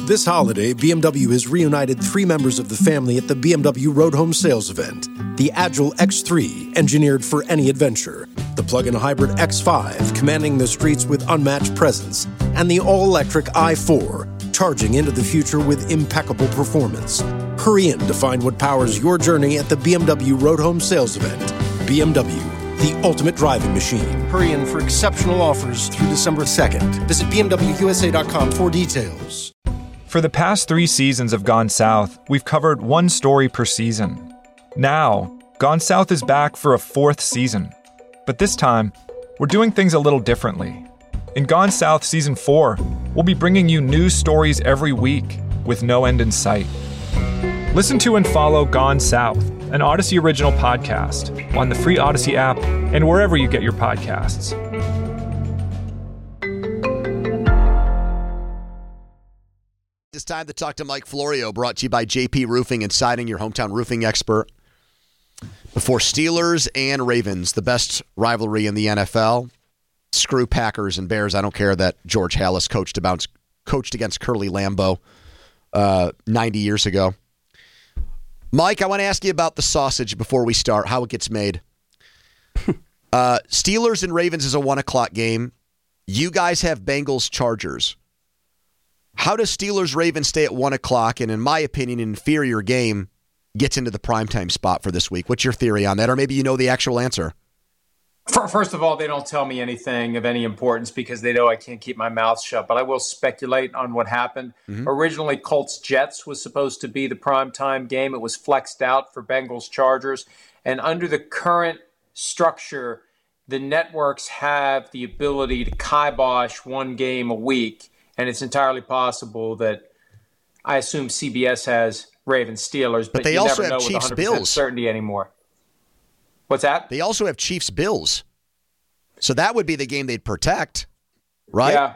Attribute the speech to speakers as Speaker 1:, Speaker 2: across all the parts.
Speaker 1: This holiday, BMW has reunited 3 members of the family at the BMW Road Home Sales event. The Agile X3, engineered for any adventure. The plug-in hybrid X5, commanding the streets with unmatched presence. And the all-electric i4, charging into the future with impeccable performance. Hurry in to find what powers your journey at the BMW Road Home Sales event. BMW, the ultimate driving machine. Hurry in for exceptional offers through December 2nd. Visit BMWUSA.com for details.
Speaker 2: For the past 3 seasons of Gone South, we've covered one story per season. Now, Gone South is back for a 4th season. But this time, we're doing things a little differently. In Gone South Season 4, we'll be bringing you new stories every week with no end in sight. Listen to and follow Gone South, an Odyssey original podcast, on the free Odyssey app and wherever you get your podcasts.
Speaker 3: It's time to talk to Mike Florio, brought to you by JP Roofing and Siding, your hometown roofing expert. Before Steelers and Ravens, the best rivalry in the NFL. Screw Packers and Bears. I don't care that George Halas coached against Curly Lambeau 90 years ago. Mike, I want to ask you about the sausage before we start, how it gets made. Steelers and Ravens is a 1 o'clock game. You guys have Bengals Chargers. How does Steelers-Ravens stay at 1 o'clock, and in my opinion, an inferior game gets into the primetime spot for this week? What's your theory on that? Or maybe you know the actual answer.
Speaker 4: First of all, they don't tell me anything of any importance because they know I can't keep my mouth shut, but I will speculate on what happened. Originally, Colts-Jets was supposed to be the primetime game. It was flexed out for Bengals-Chargers, and under the current structure, the networks have the ability to kibosh one game a week. And it's entirely possible that I assume CBS has Ravens-Steelers, but
Speaker 3: they
Speaker 4: you
Speaker 3: also
Speaker 4: never
Speaker 3: have
Speaker 4: know with 100%
Speaker 3: Chiefs-Bills.
Speaker 4: certainty anymore. What's that?
Speaker 3: They also have Chiefs-Bills. So that would be the game they'd protect, right?
Speaker 4: Yeah.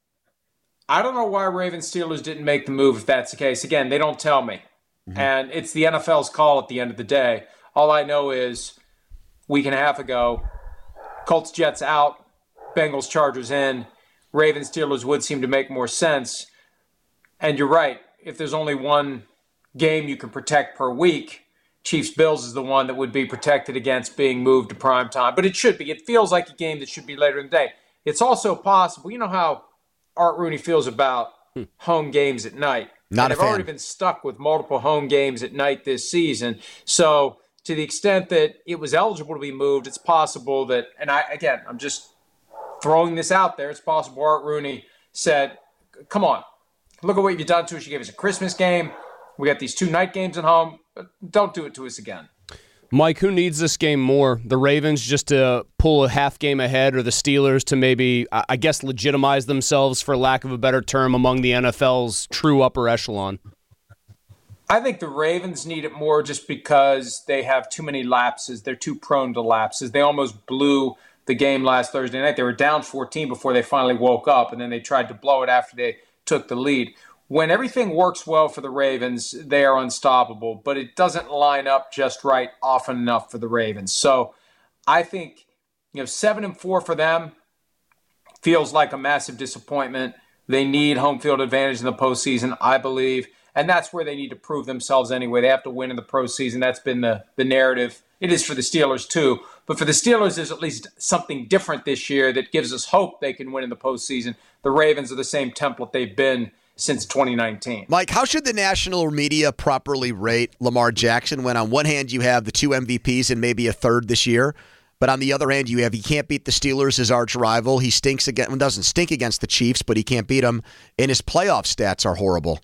Speaker 4: I don't know why Ravens-Steelers didn't make the move if that's the case. Again, they don't tell me. And it's the NFL's call at the end of the day. All I know is a week and a half ago, Colts-Jets out, Bengals-Chargers in. Ravens-Steelers would seem to make more sense. And you're right. If there's only one game you can protect per week, Chiefs-Bills is the one that would be protected against being moved to prime time. But it should be. It feels like a game that should be later in the day. It's also possible. You know how Art Rooney feels about home games at night.
Speaker 3: Not a fan.
Speaker 4: They've already been stuck with multiple home games at night this season. So to the extent that it was eligible to be moved, it's possible that, and I'm just throwing this out there, it's possible Art Rooney said, come on, look at what you've done to us. You gave us a Christmas game. We got these 2 night games at home. Don't do it to us again.
Speaker 5: Mike, who needs this game more? The Ravens just to pull a half game ahead, or the Steelers to maybe, I guess, legitimize themselves, for lack of a better term, among the NFL's true upper echelon?
Speaker 4: I think the Ravens need it more just because they have too many lapses. They're too prone to lapses. They almost blew the game last Thursday night. They were down 14 before they finally woke up, and then they tried to blow it after they took the lead. When everything works well for the Ravens, they are unstoppable, but it doesn't line up just right often enough for the Ravens. So I think 7-4 for them feels like a massive disappointment. They need home field advantage in the postseason, I believe, and that's where they need to prove themselves anyway. They have to win in the postseason. That's been the narrative. It is for the Steelers too. But for the Steelers, there's at least something different this year that gives us hope they can win in the postseason. The Ravens are the same template they've been since 2019.
Speaker 3: Mike, how should the national media properly rate Lamar Jackson when on one hand you have the 2 MVPs and maybe a third this year, but on the other hand you have he can't beat the Steelers, his arch rival. He doesn't stink against the Chiefs, but he can't beat them, and his playoff stats are horrible.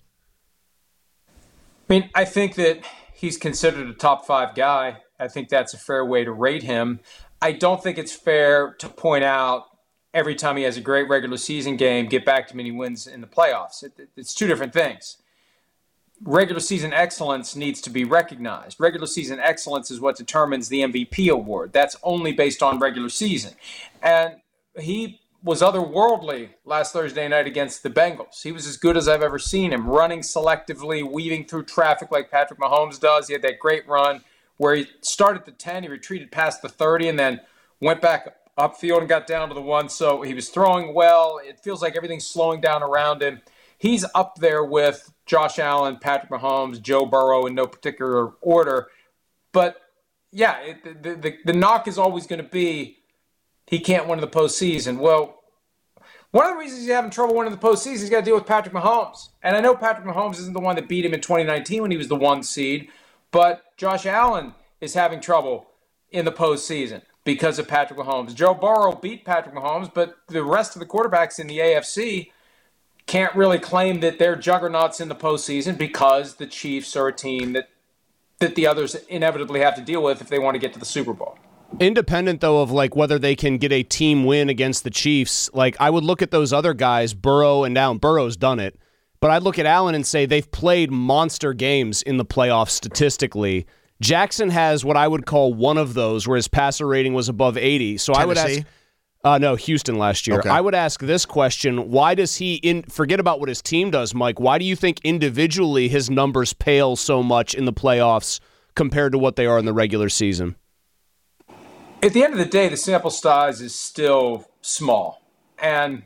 Speaker 4: I mean, I think that he's considered a top 5 guy. I think that's a fair way to rate him. I don't think it's fair to point out every time he has a great regular season game, get back to him and he wins in the playoffs. It's 2 different things. Regular season excellence needs to be recognized. Regular season excellence is what determines the MVP award. That's only based on regular season. And he was otherworldly last Thursday night against the Bengals. He was as good as I've ever seen him, running selectively, weaving through traffic like Patrick Mahomes does. He had that great run where he started the 10, he retreated past the 30, and then went back upfield and got down to the 1. So he was throwing well. It feels like everything's slowing down around him. he's up there with Josh Allen, Patrick Mahomes, Joe Burrow in no particular order. But yeah, the knock is always going to be he can't win in the postseason. Well, one of the reasons he's having trouble winning the postseason, he's got to deal with Patrick Mahomes. And I know Patrick Mahomes isn't the one that beat him in 2019 when he was the 1 seed, but Josh Allen is having trouble in the postseason because of Patrick Mahomes. Joe Burrow beat Patrick Mahomes, but the rest of the quarterbacks in the AFC can't really claim that they're juggernauts in the postseason because the Chiefs are a team that the others inevitably have to deal with if they want to get to the Super Bowl.
Speaker 5: Independent, though, of like whether they can get a team win against the Chiefs, like I would look at those other guys, Burrow and Allen. Burrow's done it, but I'd look at Allen and say they've played monster games in the playoffs statistically. Jackson has what I would call one of those where his passer rating was above 80. So
Speaker 3: Tennessee?
Speaker 5: I would ask... No, Houston last year.
Speaker 3: Okay.
Speaker 5: I would ask this question. Why does he, forget about what his team does, Mike, why do you think individually his numbers pale so much in the playoffs compared to what they are in the regular season?
Speaker 4: At the end of the day, the sample size is still small. And,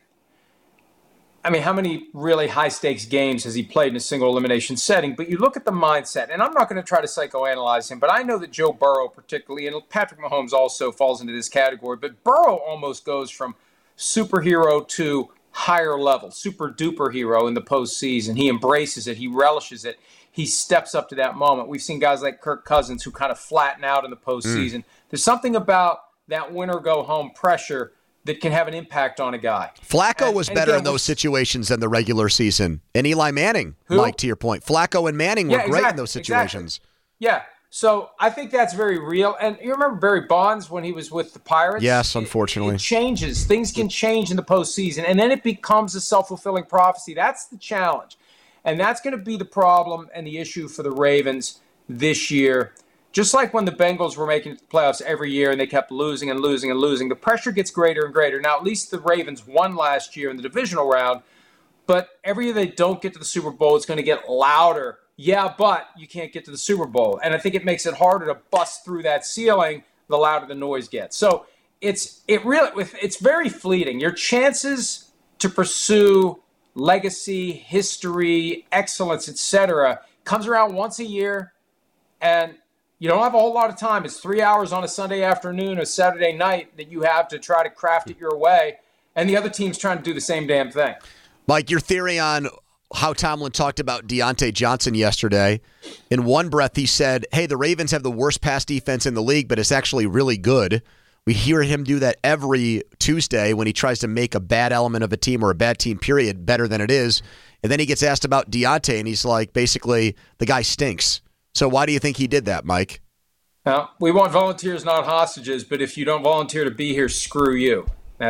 Speaker 4: I mean, how many really high-stakes games has he played in a single elimination setting? But you look at the mindset, and I'm not going to try to psychoanalyze him, but I know that Joe Burrow particularly, and Patrick Mahomes also falls into this category, but Burrow almost goes from superhero to higher level, super-duper hero in the postseason. He embraces it. He relishes it. He steps up to that moment. We've seen guys like Kirk Cousins who kind of flatten out in the postseason. There's something about that win-or-go-home pressure that can have an impact on a guy.
Speaker 3: Flacco was better in those situations than the regular season. And Eli Manning, Mike, to your point. Flacco and Manning were great in those situations.
Speaker 4: Exactly. Yeah, so I think that's very real. And you remember Barry Bonds when he was with the Pirates?
Speaker 3: Yes, unfortunately.
Speaker 4: It changes. Things can change in the postseason, and then it becomes a self-fulfilling prophecy. That's the challenge. And that's going to be the problem and the issue for the Ravens this year. Just like when the Bengals were making it to the playoffs every year and they kept losing and losing and losing, the pressure gets greater and greater. Now, at least the Ravens won last year in the divisional round, but every year they don't get to the Super Bowl, it's going to get louder. Yeah, but you can't get to the Super Bowl. And I think it makes it harder to bust through that ceiling the louder the noise gets. So it's very fleeting. Your chances to pursue legacy, history, excellence, etc., comes around once a year, and you don't have a whole lot of time. It's 3 hours on a Sunday afternoon or Saturday night that you have to try to craft it your way, and the other team's trying to do the same damn thing.
Speaker 3: Mike, your theory on how Tomlin talked about Deontay Johnson yesterday. In one breath, he said, hey, the Ravens have the worst pass defense in the league, but it's actually really good. We hear him do that every Tuesday when he tries to make a bad element of a team or a bad team, period, better than it is. And then he gets asked about Deontay, and he's like, basically, the guy stinks. So why do you think he did that, Mike?
Speaker 4: Now, we want volunteers, not hostages, but if you don't volunteer to be here, screw you. I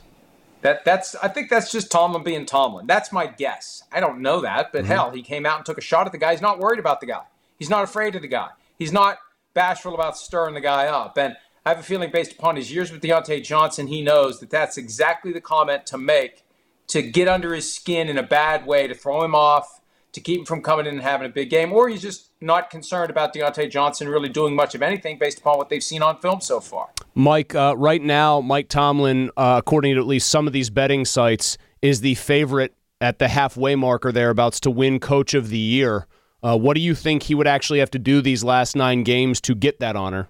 Speaker 4: think that's just Tomlin being Tomlin. That's my guess. I don't know that, but hell, he came out and took a shot at the guy. He's not worried about the guy. He's not afraid of the guy. He's not bashful about stirring the guy up. And I have a feeling based upon his years with Deontay Johnson, he knows that that's exactly the comment to make to get under his skin in a bad way, to throw him off, to keep him from coming in and having a big game, or he's just not concerned about Deontay Johnson really doing much of anything based upon what they've seen on film so far.
Speaker 5: Mike, right now, Mike Tomlin, according to at least some of these betting sites, is the favorite at the halfway mark or thereabouts to win Coach of the Year. What do you think he would actually have to do these last 9 games to get that honor?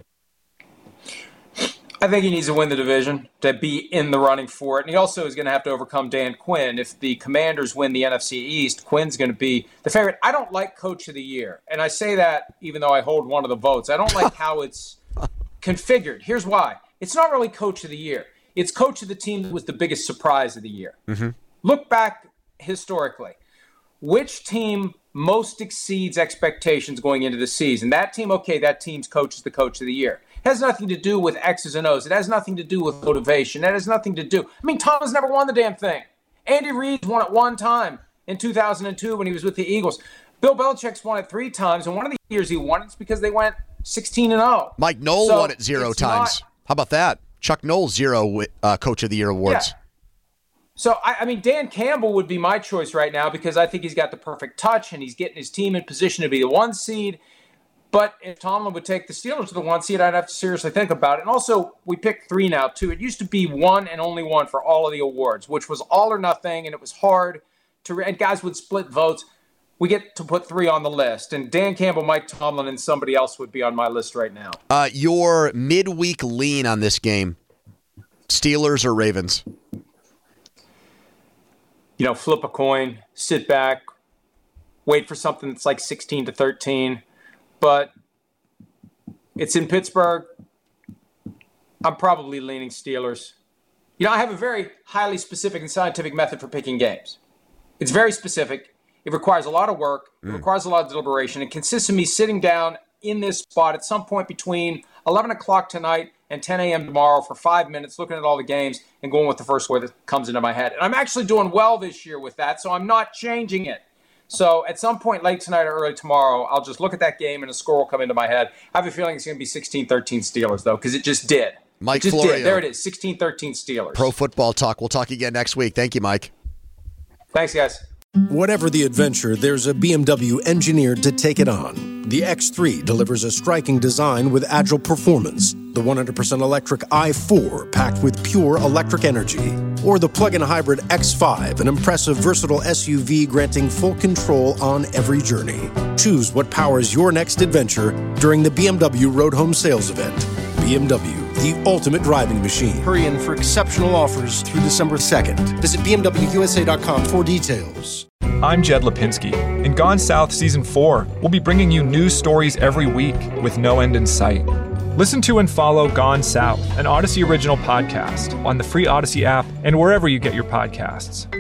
Speaker 4: I think he needs to win the division to be in the running for it. And he also is going to have to overcome Dan Quinn. If the Commanders win the NFC East, Quinn's going to be the favorite. I don't like Coach of the Year. And I say that even though I hold one of the votes. I don't like how it's configured. Here's why. It's not really Coach of the Year. It's Coach of the team that was the biggest surprise of the year. Mm-hmm. Look back historically. Which team most exceeds expectations going into the season? That team, okay, that team's coach is the Coach of the Year. It has nothing to do with X's and O's. It has nothing to do with motivation. It has nothing to do. I mean, Tomlin's never won the damn thing. Andy Reid won it 1 time in 2002 when he was with the Eagles. Bill Belichick's won it 3 times, and one of the years he won it's because they went 16-0.
Speaker 3: Mike Knoll won it 0 times. How about that? Chuck Knoll 0 Coach of the Year awards.
Speaker 4: Yeah. So, I mean, Dan Campbell would be my choice right now because I think he's got the perfect touch and he's getting his team in position to be the 1 seed. But if Tomlin would take the Steelers to the 1 seed, I'd have to seriously think about it. And also, we picked 3 now, too. It used to be 1 and only 1 for all of the awards, which was all or nothing, and it was hard and guys would split votes. We get to put 3 on the list. And Dan Campbell, Mike Tomlin, and somebody else would be on my list right now.
Speaker 3: Your midweek lean on this game, Steelers or Ravens?
Speaker 4: Flip a coin, sit back, wait for something that's like 16-13. But it's in Pittsburgh. I'm probably leaning Steelers. I have a very highly specific and scientific method for picking games. It's very specific. It requires a lot of work. It requires a lot of deliberation. It consists of me sitting down in this spot at some point between 11 o'clock tonight and 10 a.m. tomorrow for 5 minutes, looking at all the games and going with the first word that comes into my head. And I'm actually doing well this year with that, so I'm not changing it. So at some point late tonight or early tomorrow, I'll just look at that game and a score will come into my head. I have a feeling it's going to be 16-13 Steelers, though, because it just did.
Speaker 3: Mike Florio.
Speaker 4: There it is, 16-13 Steelers.
Speaker 3: Pro Football Talk. We'll talk again next week. Thank you, Mike.
Speaker 4: Thanks, guys.
Speaker 1: Whatever the adventure, there's a BMW engineered to take it on. The X3 delivers a striking design with agile performance. The 100% electric i4 packed with pure electric energy. Or the plug-in hybrid X5, an impressive, versatile SUV granting full control on every journey. Choose what powers your next adventure during the BMW Road Home Sales Event. BMW, the ultimate driving machine. Hurry in for exceptional offers through December 2nd. Visit BMWUSA.com for details.
Speaker 2: I'm Jed Lipinski. In Gone South Season 4, we'll be bringing you news stories every week with no end in sight. Listen to and follow Gone South, an Odyssey original podcast, on the free Odyssey app and wherever you get your podcasts.